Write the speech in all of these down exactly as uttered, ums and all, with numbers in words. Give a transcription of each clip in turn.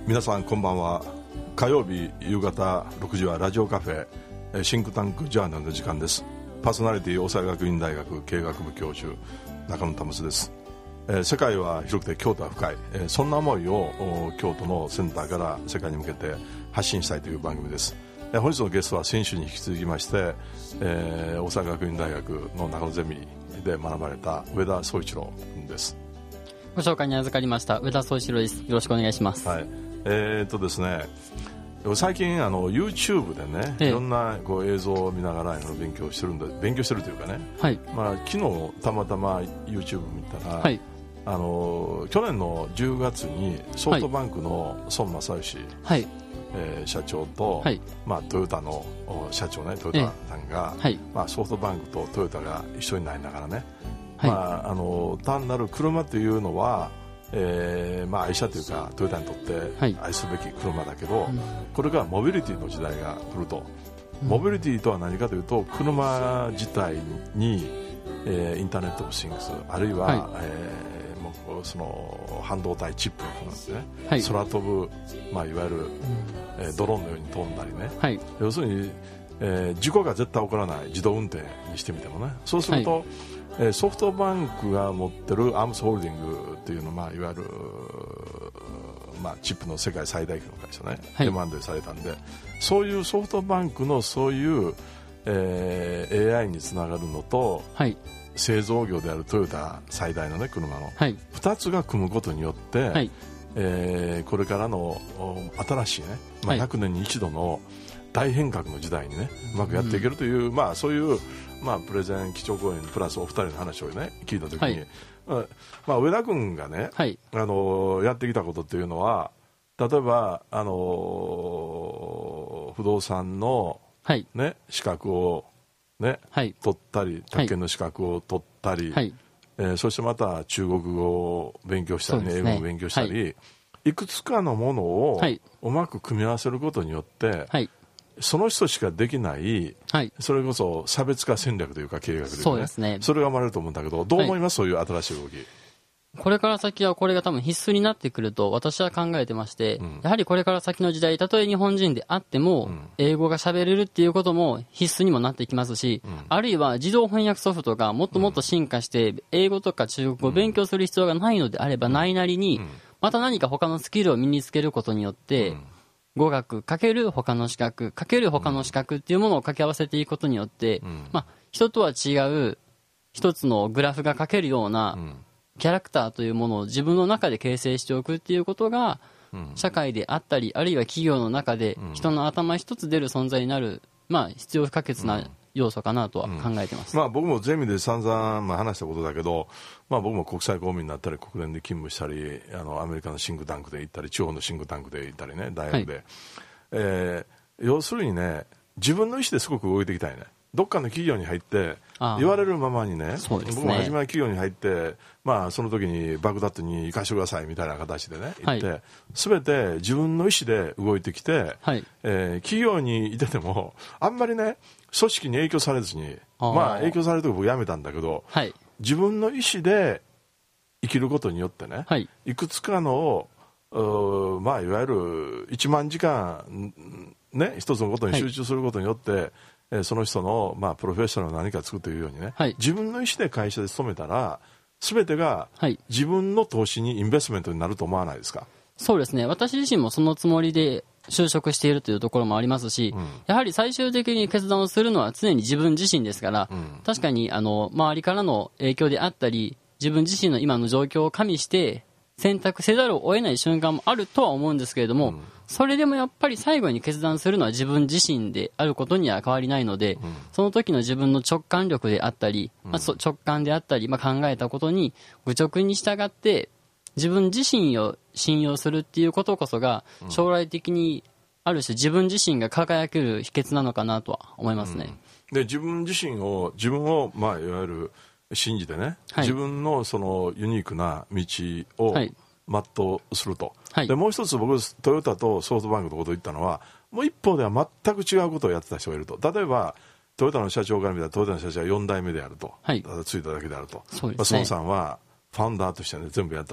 皆さんこんばんは。火曜日夕方ろくじはラジオカフェシンクタンクジャーナルの時間です。パーソナリティ大阪学院大学経営学部教授中野保です。えー、世界は広くて京都は深い、えー、そんな思いを京都のセンターから世界に向けて発信したいという番組です。えー、本日のゲストは先週に引き続きまして、えー、大阪学院大学の中野ゼミで学ばれた上田宗一郎君です。 ご紹介に預かりました上田宗一郎です。よろしくお願いします。 はい、えー、っとですね最近あの YouTube でね、ええ、いろんなこう映像を見ながら勉強してるんで勉強してるというかね、はい、まあ、昨日たまたま YouTube 見たら、はい、あの去年のじゅうがつにソフトバンクの孫正義、はい、えー、社長と、はい、まあ、トヨタの社長ね、トヨタさんが、ええ、はい、まあ、ソフトバンクとトヨタが一緒になりながらね、はい、まあ、あの単なる車というのはえーまあ、愛車というかトヨタにとって愛すべき車だけど、はい、これからモビリティの時代が来ると、うん、モビリティとは何かというと車自体に、えー、インターネットオブシングスあるいは、はい、えー、もうその半導体チップなんですね、はい、空飛ぶ、まあ、いわゆる、うん、えー、ドローンのように飛んだりね、はい、要するに、えー、事故が絶対起こらない自動運転にしてみてもね、そうすると、はい、ソフトバンクが持ってるアームスホールディングというのは、まあ、いわゆる、まあ、チップの世界最大級の会社ね、はい、エムアンドエー されたんで、そういうソフトバンクのそういう、えー、エーアイ につながるのと、はい、製造業であるトヨタ最大の、ね、車の、はい、ふたつが組むことによって、はい、えー、これからの新しいね、まあ、ひゃくねんに一度の大変革の時代にねうまくやっていけるという、うん、まあ、そういうまあ、プレゼン基調講演プラスお二人の話を、ね、聞いたときに、はい、まあ、上田君が、ね、はい、あのやってきたことっていうのは例えば、あの不動産の、はいね、資格を、ね、はい、取ったり宅建の資格を取ったり、はい、えー、そしてまた中国語を勉強したり、ね、英語を勉強したり、はい、いくつかのものをうまく組み合わせることによって、はい、その人しかできない、はい、それこそ差別化戦略というか経営学というか、ね、そうですね、それが生まれると思うんだけど、どう思います、はい、そういう新しい動き。 これから先はこれが多分必須になってくると私は考えてまして、うん、やはりこれから先の時代、たとえ日本人であっても、うん、英語が喋れるっていうことも必須にもなってきますし、うん、あるいは自動翻訳ソフトがもっともっと進化して、うん、英語とか中国語を勉強する必要がないのであればないなりに、うん、また何か他のスキルを身につけることによって、うん、語学かける他の資格かける他の資格っていうものを掛け合わせていくことによって、うん、まあ、人とは違う一つのグラフが書けるようなキャラクターというものを自分の中で形成しておくっていうことが、うん、社会であったりあるいは企業の中で人の頭一つ出る存在になる、まあ、必要不可欠な要素かなとは考えてます。 うん、まあ、僕もゼミで散々まあ話したことだけど、まあ、僕も国際公務員になったり国連で勤務したりあのアメリカのシンクタンクで行ったり地方のシンクタンクで行ったりね大学で、はい、えー、要するにね自分の意思ですごく動いていきたいね。どっかの企業に入って言われるままに ね, そうですね、僕も初めは企業に入って、まあ、その時にバグダッドに行かしてくださいみたいな形でね行って、はい、全て自分の意思で動いてきて、はい、えー、企業にいててもあんまりね組織に影響されずに、あ、まあ、影響されると僕辞めたんだけど、はい、自分の意思で生きることによってね、はい、いくつかのまあ、いわゆるいちまんじかん、ね、一つのことに集中することによって、はい、えその人の、まあ、プロフェッショナルの何か作るというようにね、はい、自分の意思で会社で勤めたら全てが自分の投資にインベストメントになると思わないですか。 そうですね、私自身もそのつもりで就職しているというところもありますし、うん、やはり最終的に決断をするのは常に自分自身ですから、うん、確かにあの周りからの影響であったり自分自身の今の状況を加味して選択せざるを得ない瞬間もあるとは思うんですけれども、うん、それでもやっぱり最後に決断するのは自分自身であることには変わりないので、うん、その時の自分の直感力であったり、うん、まあ、直感であったり、まあ、考えたことに愚直に従って自分自身を信用するっていうことこそが将来的にある種自分自身が輝ける秘訣なのかなとは思いますね。 うん、で自分自身を自分を、まあ、いわゆる信じてね、はい、自分のそのユニークな道を全うすると、はい、でもう一つ僕トヨタとソフトバンクのことを言ったのはもう一方では全く違うことをやってた人がいると。例えばトヨタの社長から見たらトヨタの社長はよん代目であると、はい、ただついただけであると、そうですね、まあ、孫さんはファウンダーとして、ね、全部やったと。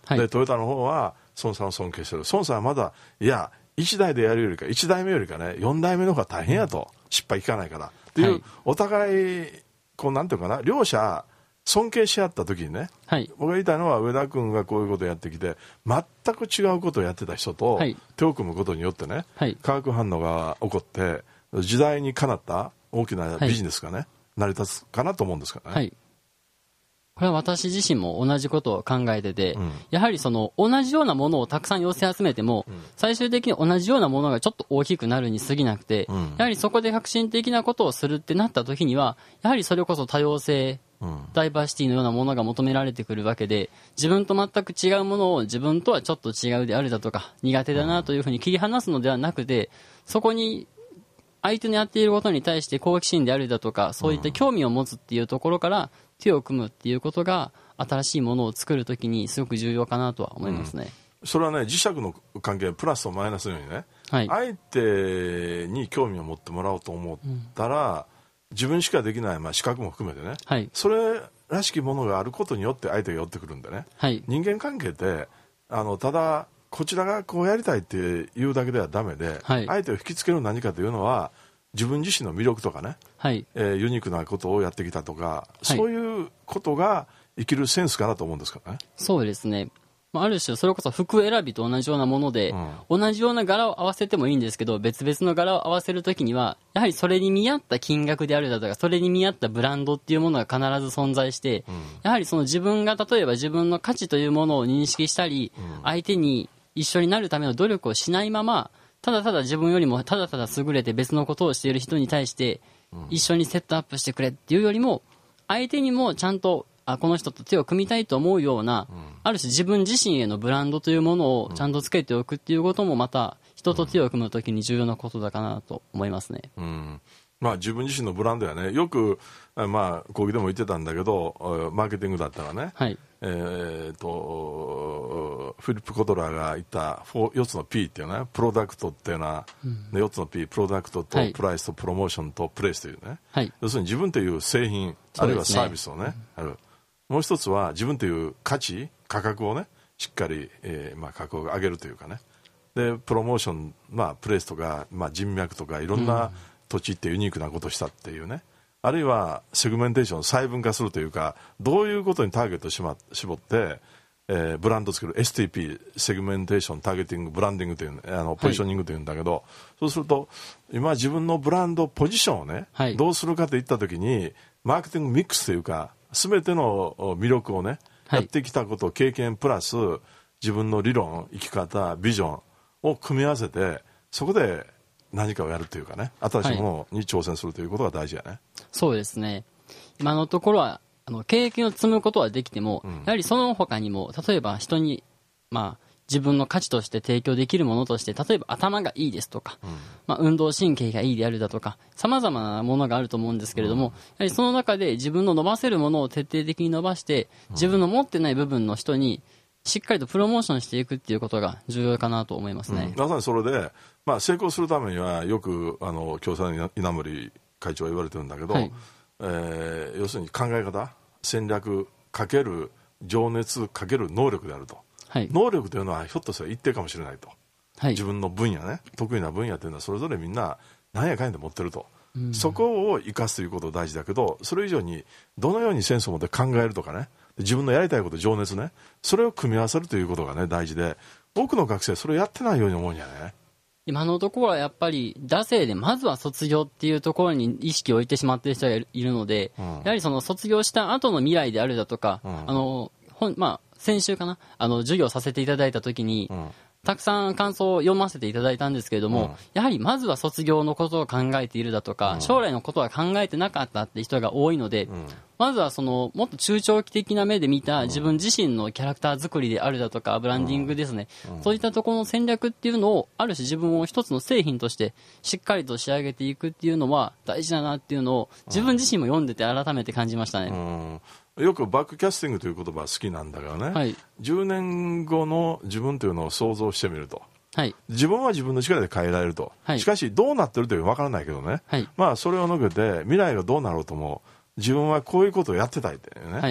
はい、でトヨタの方は孫さんを尊敬してる。孫さんはまだいやいちだいでやるよりかいちだいめよりかねよんだいめの方が大変やと、失敗聞かないからっていう、はい、お互いこうなんていうかな、両者尊敬し合った時にね、はい、僕が言いたいのは上田君がこういうことをやってきて全く違うことをやってた人と手を組むことによってね、はい、化学反応が起こって時代にかなった大きなビジネスがね、はい、成り立つかなと思うんですからね、はい、 これは私自身も同じことを考えてて、うん、やはりその同じようなものをたくさん寄せ集めても、うん、最終的に同じようなものがちょっと大きくなるに過ぎなくて、うん、やはりそこで革新的なことをするってなった時にはやはりそれこそ多様性、うん、ダイバーシティのようなものが求められてくるわけで、自分と全く違うものを自分とはちょっと違うであるだとか苦手だなというふうに切り離すのではなくて、そこに相手のやっていることに対して好奇心であるだとかそういった興味を持つっていうところから手を組むっていうことが新しいものを作るときにすごく重要かなとは思いますね、 うん、それはね磁石の関係プラスとマイナスのようにね、はい、相手に興味を持ってもらおうと思ったら、うん、自分しかできない、まあ、資格も含めてね、はい、それらしきものがあることによって相手が寄ってくるんでね、はい、人間関係ってあのただこちらがこうやりたいって言うだけではダメで、はい、相手を引きつける何かというのは自分自身の魅力とかね、はいえー、ユニークなことをやってきたとか、はい、そういうことが生きるセンスかなと思うんですからね。 そうですね、ある種それこそ服選びと同じようなもので、うん、同じような柄を合わせてもいいんですけど別々の柄を合わせるときにはやはりそれに見合った金額であるだとかそれに見合ったブランドっていうものが必ず存在して、うん、やはりその自分が例えば自分の価値というものを認識したり、うん、相手に一緒になるための努力をしないままただただ自分よりもただただ優れて別のことをしている人に対して一緒にセットアップしてくれっていうよりも相手にもちゃんとあこの人と手を組みたいと思うようなある種自分自身へのブランドというものをちゃんとつけておくっていうこともまた人と手を組むときに重要なことだかなと思いますね、 うんまあ、自分自身のブランドやねよく、まあ、講義でも言ってたんだけどマーケティングだったらね、はいえー、とフィリップ・コトラーが言ったよっつの P っていうねプロダクトっていうのは、うん、よっつの P プロダクトとプライスとプロモーションとプレイスというね、はい、要するに自分という製品、ね、あるいはサービスをねあるもう一つは自分という価値価格をねしっかり、えーまあ、価格を上げるというかねでプロモーション、まあ、プレイスとか、まあ、人脈とかいろんな土地ってユニークなことをしたっていうね、うん、あるいはセグメンテーションを細分化するというかどういうことにターゲットをし、ま、絞って、えー、ブランドを作る エスティーピー セグメンテーションターゲティングブランディングというあのポジショニングというんだけど、はい、そうすると今自分のブランドポジションをね、はい、どうするかといったときにマーケティングミックスというか全ての魅力をね、はい、やってきたこと経験プラス自分の理論生き方ビジョンを組み合わせてそこで何かをやるというかね新しいものに挑戦するということが大事やね、はい、 そうですね今のところはあの経験を積むことはできても、うん、やはりその他にも例えば人にまあ自分の価値として提供できるものとして例えば頭がいいですとか、うんまあ、運動神経がいいであるだとか様々なものがあると思うんですけれども、うん、やはりその中で自分の伸ばせるものを徹底的に伸ばして自分の持ってない部分の人にしっかりとプロモーションしていくっていうことが重要かなと思いますね、 うん、まさにそれで、まあ、成功するためにはよくあの共産の稲森会長は言われてるんだけど、はいえー、要するに考え方戦略かける情熱かける能力であると、はい、能力というのはひょっとしたら一定かもしれないと、はい、自分の分野ね得意な分野というのはそれぞれみんな何やかんやで持ってると、うん、そこを生かすということ大事だけどそれ以上にどのようにセンスを持って考えるとかね自分のやりたいこと情熱ねそれを組み合わせるということがね大事で多くの学生はそれをやってないように思うんじゃね今のところはやっぱり惰性でまずは卒業っていうところに意識を置いてしまっている人がいるので、うん、やはりその卒業した後の未来であるだとか、うん、あの本まあ先週かなあの授業させていただいた時に、うんたくさん感想を読ませていただいたんですけれども、うん、やはりまずは卒業のことを考えているだとか、うん、将来のことは考えてなかったって人が多いので、うん、まずはそのもっと中長期的な目で見た自分自身のキャラクター作りであるだとかブランディングですね、うん、そういったところの戦略っていうのをある種自分を一つの製品としてしっかりと仕上げていくっていうのは大事だなっていうのを自分自身も読んでて改めて感じましたね、 うんよくバックキャスティングという言葉は好きなんだがね、はい、じゅうねんごの自分というのを想像してみると、はい、自分は自分の力で変えられると、はい、しかしどうなってるというのは分からないけどね、はい、まあそれを述べて未来がどうなろうとも自分はこういうことをやってたいってね、はい、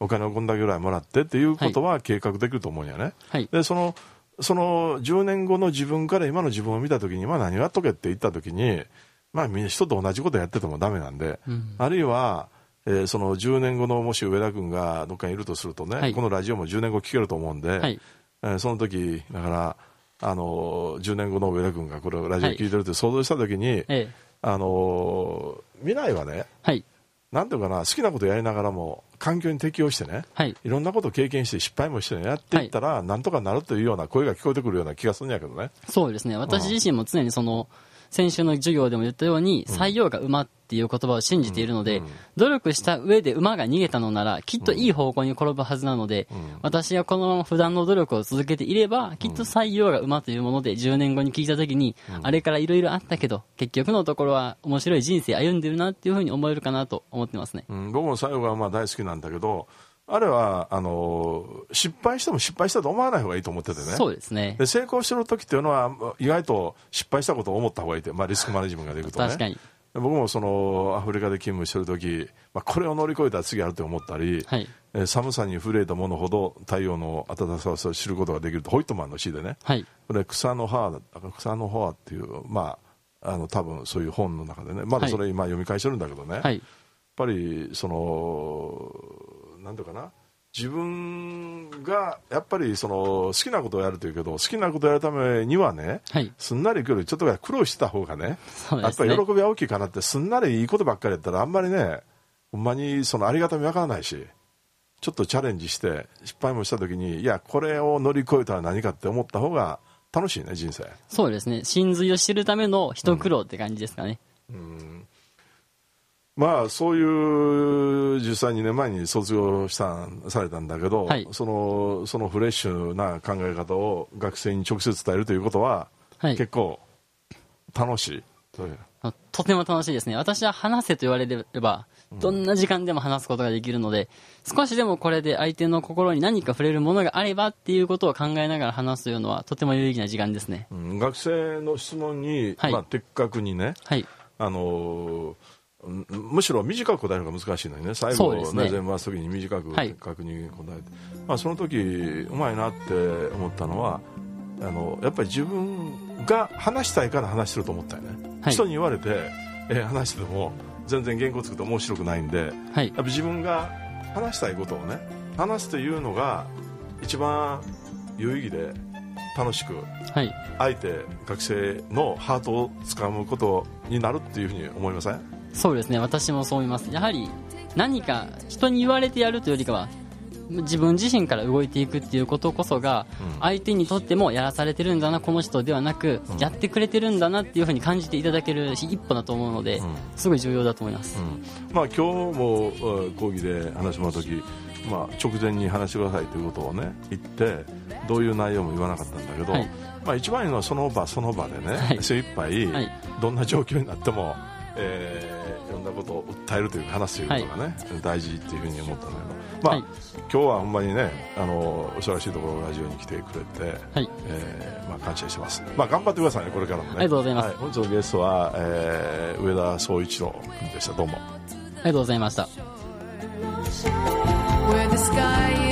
お金をこんだけぐらいもらってっていうことは計画できると思うんやね、はい、でそのそのじゅうねんごの自分から今の自分を見たときに、まあ、何をやっとけって言ったときに、まあ、みんな人と同じことやっててもダメなんで、うん、あるいは、えー、そのじゅうねんごのもし上田君がどっかにいるとするとね、はい、このラジオもじゅうねんご聞けると思うんで、はい、えー、その時だからあのじゅうねんごの上田君がこれをラジオ聞いてるって想像したときに、はい、あの未来はね、はい、なんていうかな、好きなことやりながらも環境に適応してね、はい、いろんなことを経験して失敗もして、ね、やっていったら、はい、なんとかなるというような声が聞こえてくるような気がするんやけどね。 そうですね、私自身も常にその、うん、先週の授業でも言ったように、採用が馬っていう言葉を信じているので、うんうん、努力した上で馬が逃げたのならきっといい方向に転ぶはずなので、うん、私がこのまま普段の努力を続けていればきっと採用が馬というものでじゅうねんごに聞いた時に、うん、あれからいろいろあったけど結局のところは面白い人生歩んでるなっていうふうに思えるかなと思ってますね、 うん、僕も採用が馬大好きなんだけど、あれはあの失敗しても失敗したと思わない方がいいと思っててね。 そうですね。 で成功してる時っていうのは意外と失敗したことを思った方がいいって、まあ、リスクマネジメントができるとね。 確かに。 僕もそのアフリカで勤務してる時、まあ、これを乗り越えたら次あると思ったり、はい、え寒さに震えたものほど太陽の暖かさを知ることができるとホイットマンの詩でね、はい、これ草の葉草の葉っていう、まあ、あの多分そういう本の中でね、まだそれ今読み返してるんだけどね、はい、やっぱりそのなんていうかな、自分がやっぱりその好きなことをやるというけど、好きなことをやるためにはね、はい、すんなりいくよりちょっと苦労してた方が ね, ねやっぱり喜びは大きいかなって。すんなりいいことばっかりやったらあんまりね、ほんまにそのありがたみわからないし、ちょっとチャレンジして失敗もした時に、いやこれを乗り越えたら何かって思った方が楽しいね、人生。 そうですね、真髄を知るための一苦労って感じですかね。うん、うんまあ、そういうじゅうさん、にねんまえに卒業したされたんだけど、はい、そのそのフレッシュな考え方を学生に直接伝えるということは、はい、結構楽しい。 とても楽しいですね。私は話せと言われればどんな時間でも話すことができるので、うん、少しでもこれで相手の心に何か触れるものがあればっていうことを考えながら話すというのはとても有意義な時間ですね、 うん、学生の質問に、はい、まあ、的確にね、はい、あのーむしろ短く答えるのが難しいのにね、最後をね、全部回す時に短く的確に答えて、はい、まあ、その時うまいなって思ったのは、あのやっぱり自分が話したいから話してると思ったよね、はい、人に言われて、えー、話してても全然原稿作って面白くないんで、はい、やっぱ自分が話したいことをね話すというのが一番有意義で楽しく、はい、相手学生のハートをつかむことになるっていうふうに思いません？ そうですね、私もそう思います。やはり何か人に言われてやるというよりかは自分自身から動いていくっていうことこそが、相手にとってもやらされてるんだなこの人ではなく、やってくれてるんだなっていうふうに感じていただける一歩だと思うので、すごい重要だと思います、うん、まあ、今日も講義で話してもらった時、まあ、直前に話してくださいということをね言ってどういう内容も言わなかったんだけど、はい、まあ、一番いいのはその場その場でね、はい、精一杯、はい、どんな状況になっても、えー、いろんなことを訴えるというか話すということがね、はい、大事っていうふうに思ったんだけど、まあ、はい、今日はほんまにね、あのお忙しいところラジオに来てくれて、はい、えーまあ、感謝してます。まあ、頑張ってくださいね、これからもね。 ありがとうございます、はい、 本日のゲストは、えー、上田宗一郎君でした。どうもありがとうございました。